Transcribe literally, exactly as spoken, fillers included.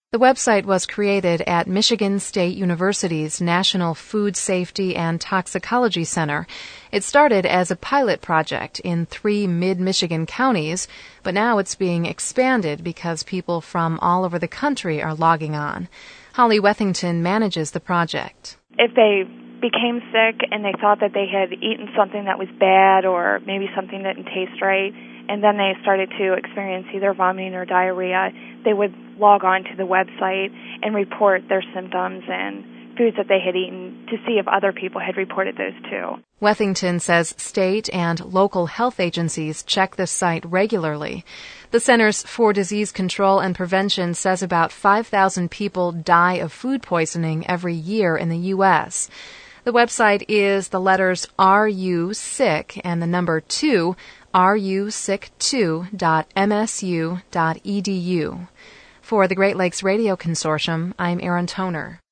The website was created at Michigan State University's National Food Safety and Toxicology Center. It started as a pilot project in three mid-Michigan counties, but now it's being expanded because people from all over the country are logging on. Holly Wethington manages the project. If they became sick and they thought that they had eaten something that was bad or maybe something didn't taste right, and then they started to experience either vomiting or diarrhea, they would log on to the website and report their symptoms and foods that they had eaten to see if other people had reported those too. Wethington says state and local health agencies check the site regularly. The Centers for Disease Control and Prevention says about five thousand people die of food poisoning every year in the U S The website is the letters R U sick and the number two, R U sick two dot M S U dot E D U. For the Great Lakes Radio Consortium, I'm Erin Toner.